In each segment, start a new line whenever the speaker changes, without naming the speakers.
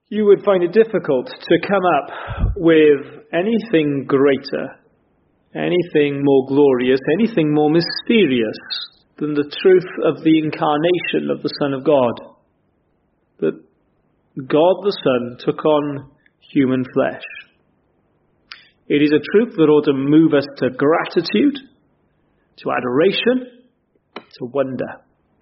you would find it difficult to come up with anything greater, anything more glorious, anything more mysterious than the truth of the incarnation of the Son of God. That God the Son took on human flesh. It is a truth that ought to move us to gratitude, to adoration, to wonder.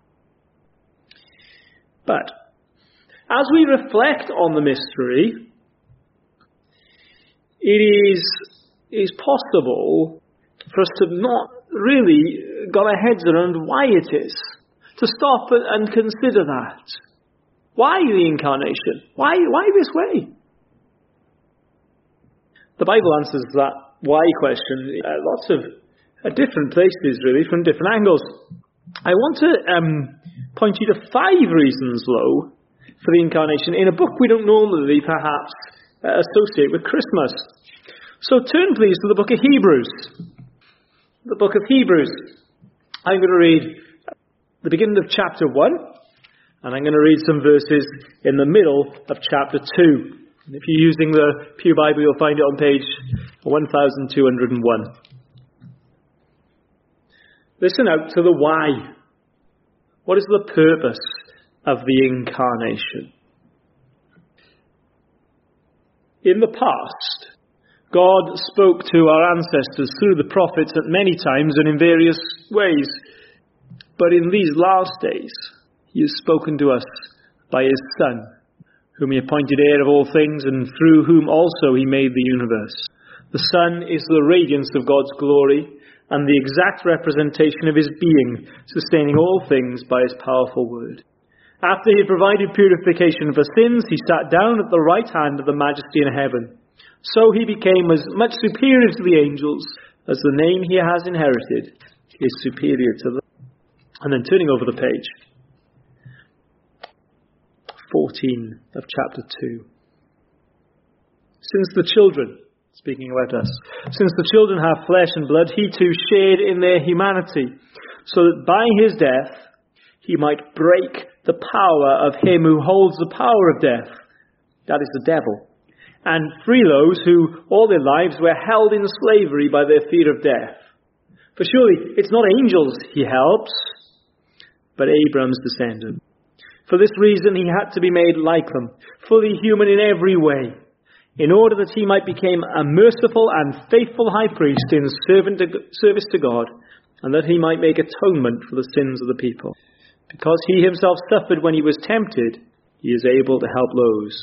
But as we reflect on the mystery, it is possible for us to not really got our heads around why it is. To stop and consider that. Why the incarnation? Why this way? The Bible answers that why question lots of different places, really, from different angles. I want to point you to 5 reasons, though, for the incarnation in a book we don't normally, perhaps, associate with Christmas. So turn, please, to the book of Hebrews. The book of Hebrews. I'm going to read the beginning of chapter 1, and I'm going to read some verses in the middle of chapter 2. And if you're using the Pew Bible, you'll find it on page 1201. Listen out to the why. What is the purpose of the incarnation? In the past, God spoke to our ancestors through the prophets at many times and in various ways. But in these last days, He has spoken to us by His Son, whom He appointed heir of all things, and through whom also He made the universe. The Son is the radiance of God's glory and the exact representation of His being, sustaining all things by His powerful word. After He had provided purification for sins, He sat down at the right hand of the Majesty in heaven. So He became as much superior to the angels as the name He has inherited is superior to them. And then turning over the page, 14 of chapter 2. Since the children, speaking about us, since the children have flesh and blood, He too shared in their humanity, so that by His death He might break the power of him who holds the power of death, that is the devil, and free those who all their lives were held in slavery by their fear of death. For surely it's not angels He helps, but Abraham's descendants. For this reason He had to be made like them, fully human in every way, in order that He might become a merciful and faithful high priest in service to God, and that He might make atonement for the sins of the people. Because He Himself suffered when He was tempted, He is able to help those.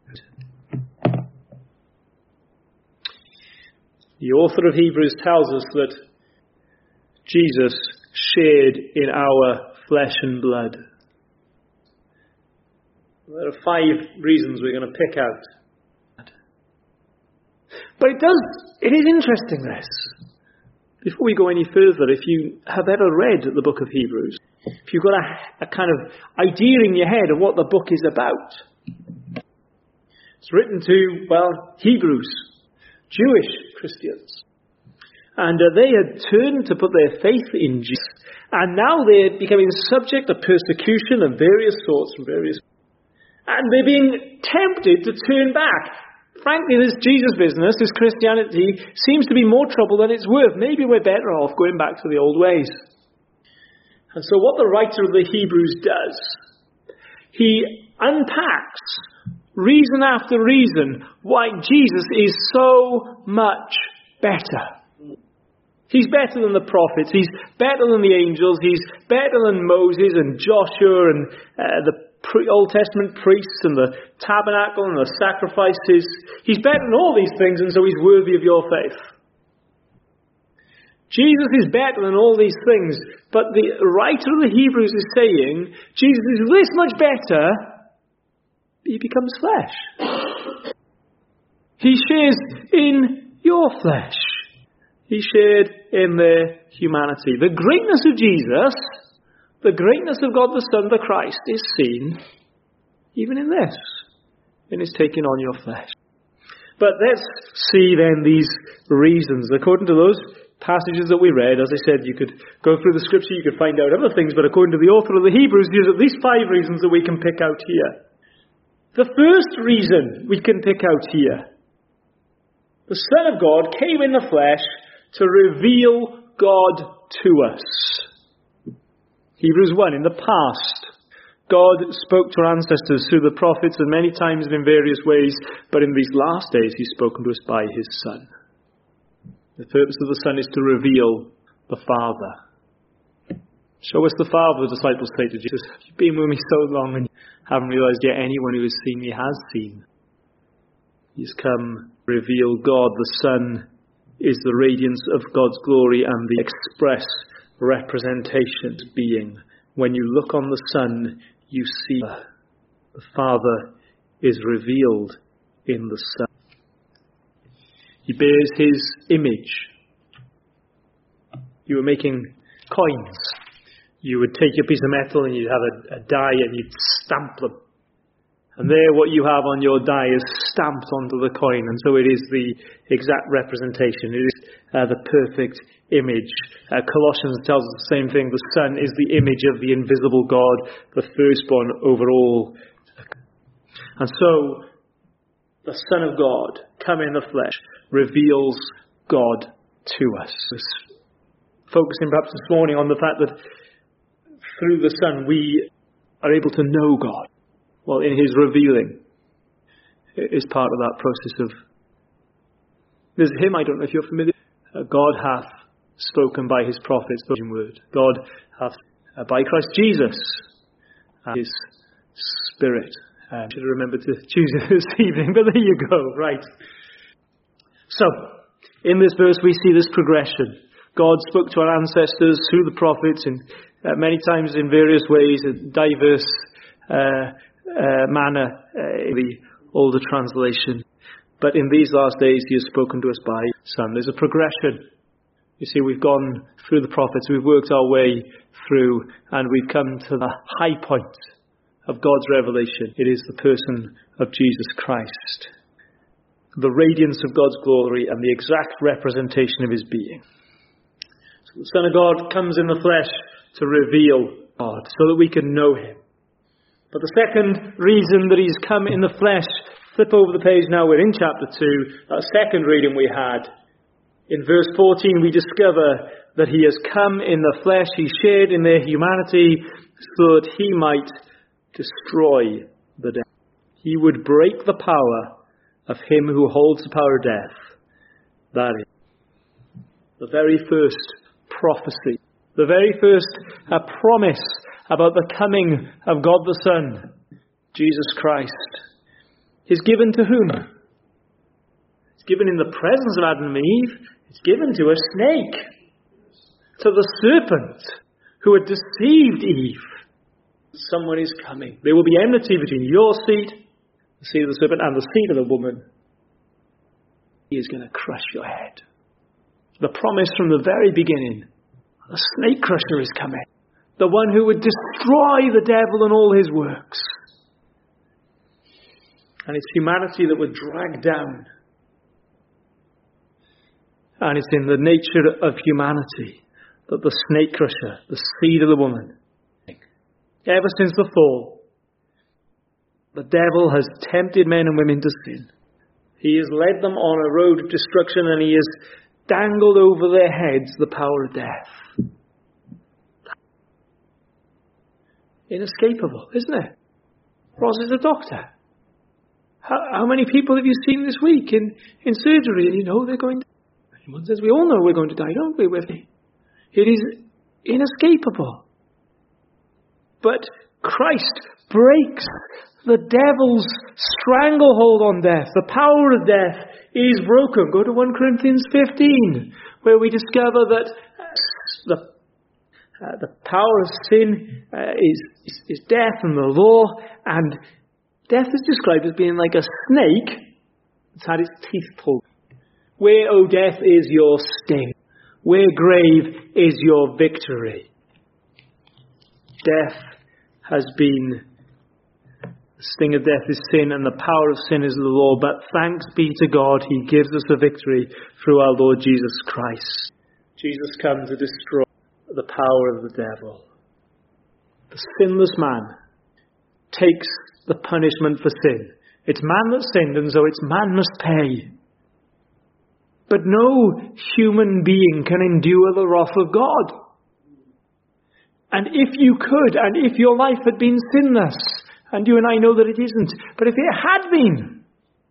The author of Hebrews tells us that Jesus shared in our flesh and blood. There are 5 reasons we're going to pick out. But it is interesting, this. Before we go any further, if you have ever read the book of Hebrews, if you've got a kind of idea in your head of what the book is about, it's written to, Hebrews, Jewish Christians. And they had turned to put their faith in Jesus, and now they're becoming subject to persecution of various sorts from various. And they're being tempted to turn back. Frankly, this Jesus business, this Christianity, seems to be more trouble than it's worth. Maybe we're better off going back to the old ways. And so what the writer of the Hebrews does, he unpacks reason after reason why Jesus is so much better. He's better than the prophets. He's better than the angels. He's better than Moses and Joshua and the Old Testament priests and the tabernacle and the sacrifices. He's better than all these things, and so He's worthy of your faith. Jesus is better than all these things, but the writer of the Hebrews is saying Jesus is this much better, He becomes flesh. He shares in your flesh. He shared in their humanity. The greatness of Jesus, the greatness of God the Son, the Christ, is seen even in this, in His taking on your flesh. But let's see then these reasons. According to those passages that we read, as I said, you could go through the scripture, you could find out other things, but according to the author of the Hebrews, there's at least 5 reasons that we can pick out here. The first reason we can pick out here, the Son of God came in the flesh to reveal God to us. Hebrews 1, in the past, God spoke to our ancestors through the prophets and many times and in various ways, but in these last days He's spoken to us by His Son. The purpose of the Son is to reveal the Father. Show us the Father, the disciples say to Jesus. You've been with me so long and you haven't realized yet anyone who has seen me has seen. He's come to reveal God. The Son is the radiance of God's glory and the express representation of being. When you look on the Son, you see the Father is revealed in the Son. He bears His image. You were making coins. You would take a piece of metal and you'd have a die and you'd stamp them. And there what you have on your die is stamped onto the coin. And so it is the exact representation. It is the perfect image. Colossians tells us the same thing. The Son is the image of the invisible God, the firstborn over all. And so the Son of God, come in the flesh, reveals God to us. Focusing perhaps this morning on the fact that through the Son we are able to know God. Well, in His revealing is part of that process of... There's a hymn, I don't know if you're familiar. God hath spoken by His prophets the word. God hath by Christ Jesus and His Spirit. I should remember to choose it this evening, but there you go, right. So, in this verse we see this progression. God spoke to our ancestors through the prophets and many times in various ways, in diverse manner in the older translation. But in these last days He has spoken to us by His Son. There's a progression. You see, we've gone through the prophets, we've worked our way through, and we've come to the high point of God's revelation. It is the person of Jesus Christ, the radiance of God's glory and the exact representation of His being. So the Son of God comes in the flesh to reveal God so that we can know Him. But the second reason that He's come in the flesh, flip over the page now, we're in chapter 2, that second reading we had. In verse 14 we discover that He has come in the flesh, He shared in their humanity so that He might destroy the devil. He would break the power of him who holds the power of death. That is the very first prophecy, the very first promise about the coming of God the Son, Jesus Christ, is given to whom? It's given in the presence of Adam and Eve. It's given to a snake, to the serpent who had deceived Eve. Someone is coming. There will be enmity between your seed, the seed of the serpent, and the seed of the woman. He is going to crush your head. The promise from the very beginning. The snake crusher is coming. The one who would destroy the devil and all his works. And it's humanity that would drag down. And it's in the nature of humanity that the snake crusher, the seed of the woman, ever since the fall, the devil has tempted men and women to sin. He has led them on a road of destruction and he has dangled over their heads the power of death. Inescapable, isn't it? Ross is a doctor. How many people have you seen this week in surgery and you know they're going to die? Anyone says we all know we're going to die, don't we? It is inescapable. But Christ breaks the devil's stranglehold on death. The power of death is broken. Go to 1 Corinthians 15, where we discover that the power of sin is death and the law, and death is described as being like a snake that's had its teeth pulled. Where, O death, is your sting? Where, grave, is your victory? Death has been, the sting of death is sin, and the power of sin is the law. But thanks be to God, He gives us the victory through our Lord Jesus Christ. Jesus comes to destroy the power of the devil. The sinless man takes the punishment for sin. It's man that sinned, and so it's man must pay. But no human being can endure the wrath of God. And if you could, and if your life had been sinless, and you and I know that it isn't, but if it had been,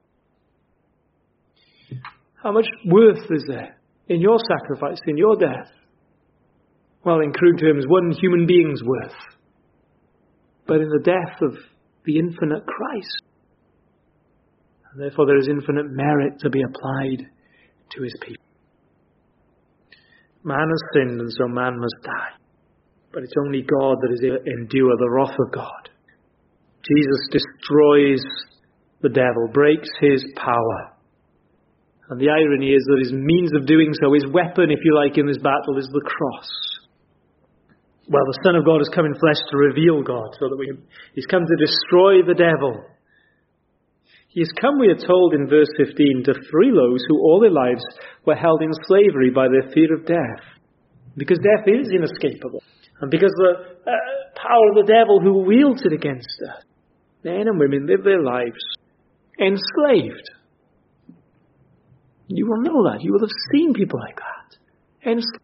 how much worth is there in your sacrifice, in your death? Well, in crude terms, one human being's worth. But in the death of the infinite Christ. And therefore there is infinite merit to be applied to his people. Man has sinned, and so man must die. But it's only God that is able to endure the wrath of God. Jesus destroys the devil, breaks his power. And the irony is that his means of doing so, his weapon, if you like, in this battle is the cross. Well, the Son of God has come in flesh to reveal God, so that he's come to destroy the devil. He has come, we are told in verse 15, to free those who all their lives were held in slavery by their fear of death. Because death is inescapable. And because the power of the devil who wields it against us, men and women live their lives enslaved. You will know that. You will have seen people like that. Enslaved.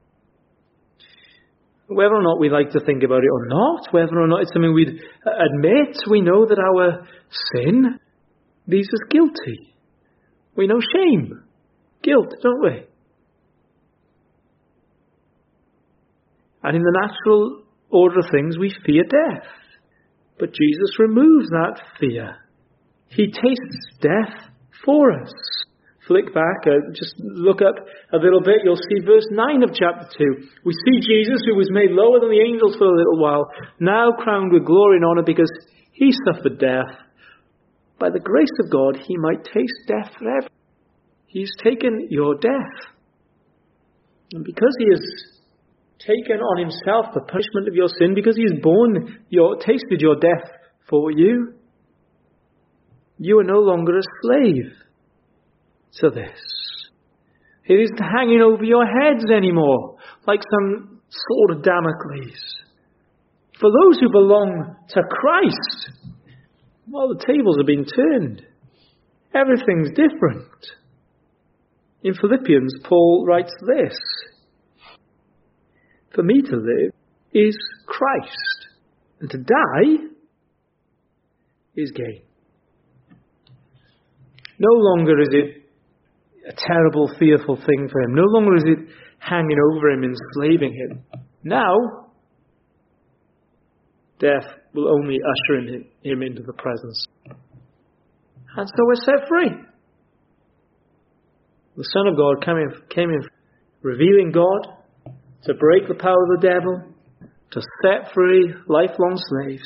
Whether or not we like to think about it or not, whether or not it's something we'd admit, we know that our sin leaves us guilty. We know shame, guilt, don't we? And in the natural order of things, we fear death. But Jesus removes that fear. He tastes death for us. Flick back, just look up a little bit, you'll see verse 9 of chapter 2. We see Jesus, who was made lower than the angels for a little while, now crowned with glory and honour because he suffered death. By the grace of God, he might taste death forever. He's taken your death. And because he has taken on himself the punishment of your sin, because he has tasted your death for you, you are no longer a slave to this. It isn't hanging over your heads anymore, like some sword of Damocles. For those who belong to Christ, well, the tables have been turned. Everything's different. In Philippians, Paul writes this: for me to live is Christ, and to die is gain. No longer is it a terrible, fearful thing for him. No longer is it hanging over him, enslaving him. Now, death will only usher him into the presence. And so we're set free. The Son of God came in revealing God, to break the power of the devil, to set free lifelong slaves,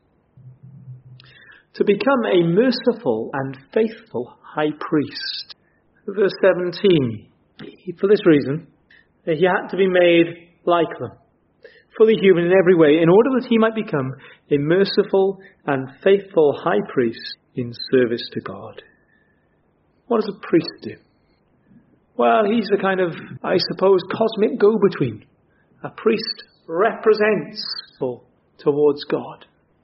to become a merciful and faithful high priest. Verse 17, for this reason, he had to be made like them, fully human in every way, in order that he might become a merciful and faithful high priest in service to God. What does a priest do? Well, he's a kind of, I suppose, cosmic go-between. A priest represents towards God.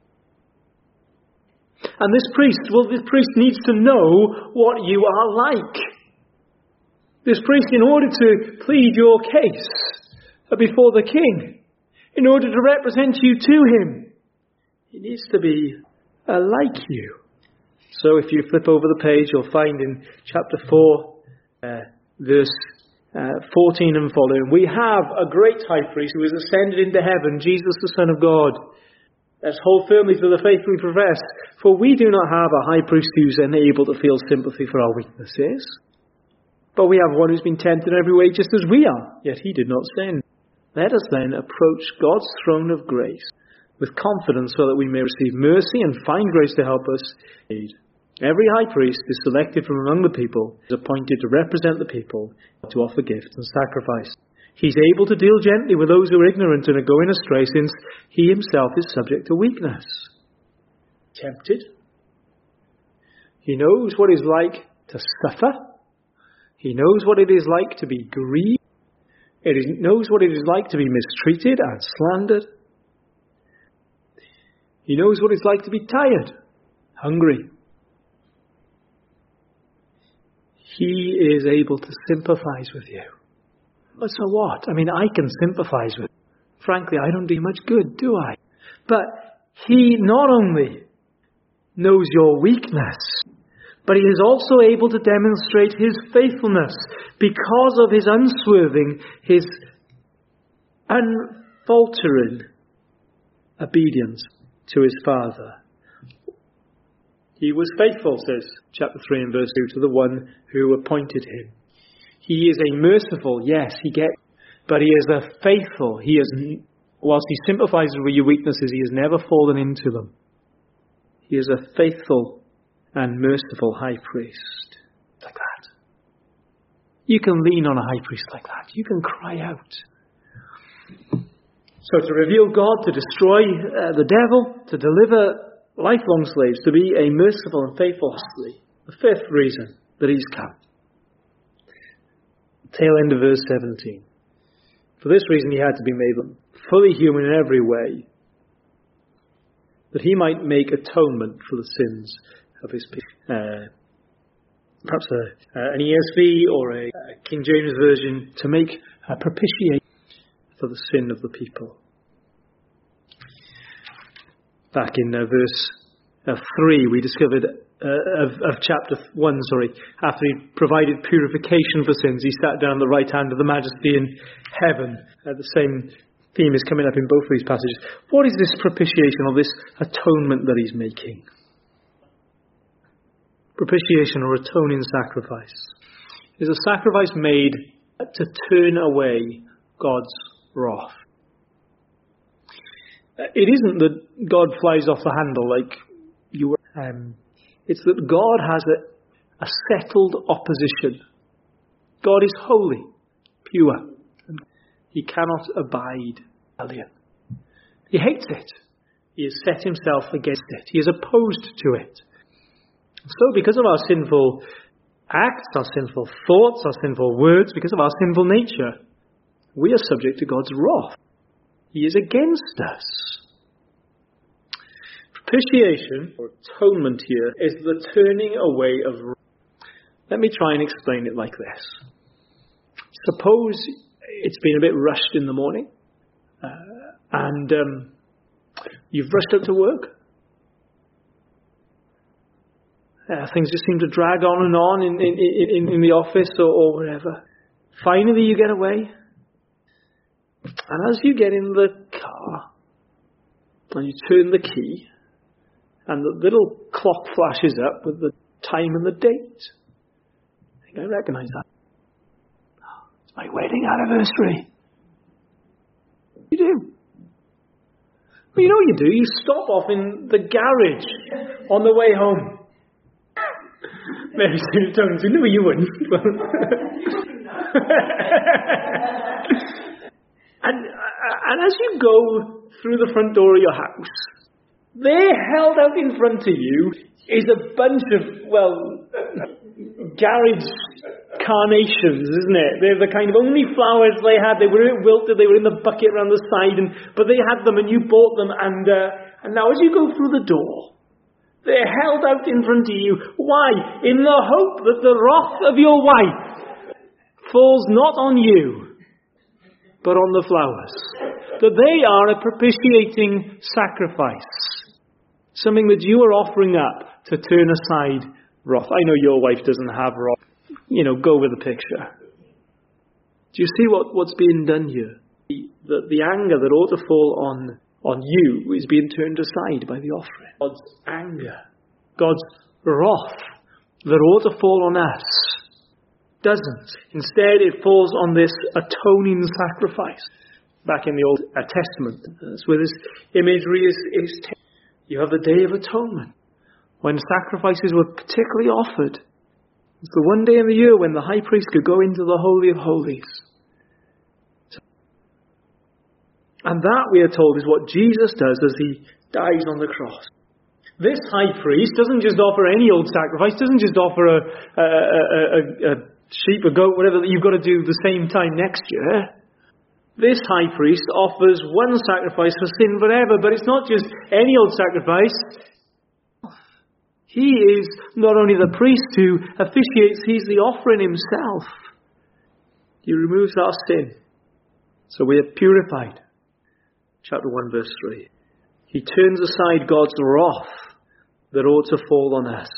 And this priest needs to know what you are like. This priest, in order to plead your case before the king, in order to represent you to him, he needs to be like you. So if you flip over the page, you'll find in chapter 4, verse 14 and following, we have a great high priest who has ascended into heaven, Jesus the Son of God. Let's hold firmly to the faith we profess, for we do not have a high priest who's unable to feel sympathy for our weaknesses. But we have one who's been tempted in every way just as we are, yet he did not sin. Let us then approach God's throne of grace with confidence so that we may receive mercy and find grace to help us in need. Every high priest is selected from among the people, is appointed to represent the people, to offer gifts and sacrifice. He's able to deal gently with those who are ignorant and are going astray, since he himself is subject to weakness. Tempted. He knows what it's like to suffer. He knows what it is like to be grieved. He knows what it is like to be mistreated and slandered. He knows what it's like to be tired, hungry. He is able to sympathize with you. But so what? I mean, I can sympathize with you. Frankly, I don't do much good, do I? But He not only knows your weakness, but He is also able to demonstrate His faithfulness because of His unswerving, His unfaltering obedience to His Father. He was faithful, says chapter 3 and verse 2, to the one who appointed Him. He is a merciful, yes, He gets, but He is a faithful. He is, whilst He sympathizes with your weaknesses, He has never fallen into them. He is a faithful and merciful high priest. Like that. You can lean on a high priest like that. You can cry out. So to reveal God, to destroy the devil, to deliver lifelong slaves, to be a merciful and faithful husband. The fifth reason that He's come. Tail end of verse 17. For this reason He had to be made fully human in every way, that He might make atonement for the sins of His people. Perhaps an ESV or a King James Version, to make a propitiation for the sin of the people. Back in verse 3, we discovered of chapter 1, after He provided purification for sins, He sat down at the right hand of the Majesty in heaven. The same theme is coming up in both of these passages. What is this propitiation, or this atonement that He's making? Propitiation, or atoning sacrifice, is a sacrifice made to turn away God's wrath. It isn't that God flies off the handle like you were. It's that God has a settled opposition. God is holy, pure, and He cannot abide rebellion. He hates it. He has set Himself against it. He is opposed to it. So because of our sinful acts, our sinful thoughts, our sinful words, because of our sinful nature, we are subject to God's wrath. He is against us. Propitiation, or atonement here, is the turning away of wrath. Let me try and explain it like this. Suppose it's been a bit rushed in the morning, and you've rushed up to work. Things just seem to drag on and on in the office or wherever. Finally you get away. And as you get in the car, and you turn the key, and the little clock flashes up with the time and the date. I think I recognise that. It's my wedding anniversary. You do. Well, you know what you do? You stop off in the garage on the way home. Maybe St. Tony's. No, you wouldn't. And as you go through the front door of your house, there, held out in front of you, is a bunch of, garage carnations, isn't it? They're the kind of only flowers they had. They were wilted, they were in the bucket around the side, but they had them and you bought them. And now as you go through the door, they're held out in front of you. Why? In the hope that the wrath of your wife falls not on you, but on the flowers. That they are a propitiating sacrifice. Something that you are offering up to turn aside wrath. I know your wife doesn't have wrath. Go with the picture. Do you see what's being done here? The anger that ought to fall on you is being turned aside by the offering. God's anger, God's wrath that ought to fall on us doesn't. Instead, it falls on this atoning sacrifice. Back in the Old Testament, that's where this imagery is taken. You have the Day of Atonement, when sacrifices were particularly offered. It's the one day in the year when the high priest could go into the Holy of Holies. And that, we are told, is what Jesus does as He dies on the cross. This high priest doesn't just offer any old sacrifice, doesn't just offer a sheep, a goat, whatever that you've got to do the same time next year. This high priest offers one sacrifice for sin forever, but it's not just any old sacrifice. He is not only the priest who officiates, he's the offering himself. He removes our sin, so we are purified. Chapter 1, verse 3. He turns aside God's wrath that ought to fall on us.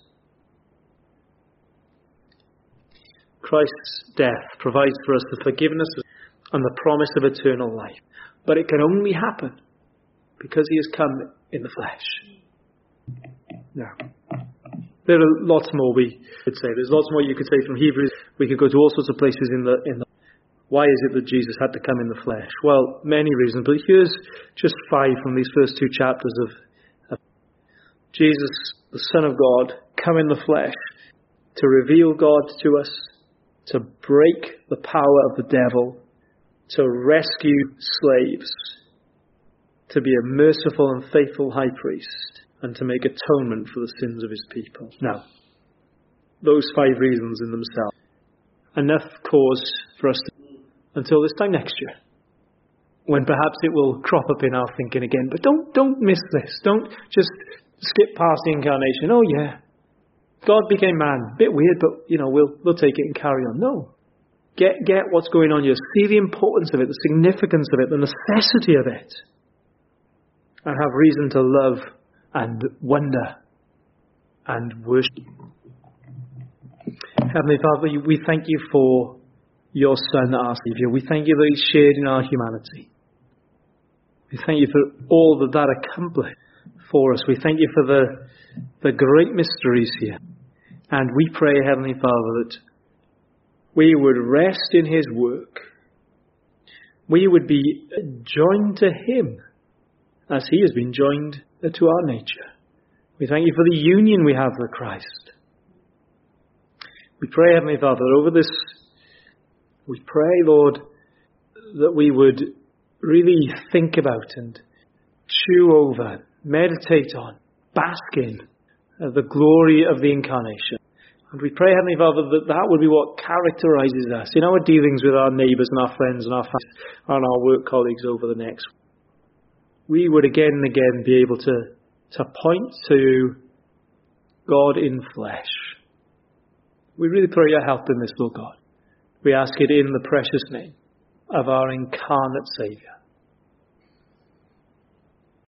Christ's death provides for us the forgiveness and the promise of eternal life. But it can only happen because he has come in the flesh. Now, there are lots more we could say. There's lots more you could say from Hebrews. We could go to all sorts of places in the why is it that Jesus had to come in the flesh? Well, many reasons, but here's just 5 from these first 2 chapters of Jesus, the Son of God, come in the flesh to reveal God to us, to break the power of the devil, to rescue slaves, to be a merciful and faithful high priest, and to make atonement for the sins of his people. Now, those 5 reasons in themselves, enough cause for us to, until this time next year, when perhaps it will crop up in our thinking again. But don't miss this. Don't just skip past the incarnation. Oh yeah, God became man. Bit weird, but we'll take it and carry on. No. Get what's going on here. See the importance of it, the significance of it, the necessity of it. And have reason to love and wonder and worship. Heavenly Father, we thank you for your Son, our Saviour. We thank you that he shared in our humanity. We thank you for all that accomplished for us. We thank you for the great mysteries here. And we pray, Heavenly Father, that we would rest in his work. We would be joined to him as he has been joined to our nature. We thank you for the union we have with Christ. We pray, Heavenly Father, that over this, we pray, Lord, that we would really think about and chew over, meditate on, bask in the glory of the incarnation. And we pray, Heavenly Father, that would be what characterizes us in our dealings with our neighbours and our friends and our families and our work colleagues over the next week. We would again and again be able to point to God in flesh. We really pray your help in this, Lord God. We ask it in the precious name of our incarnate Saviour.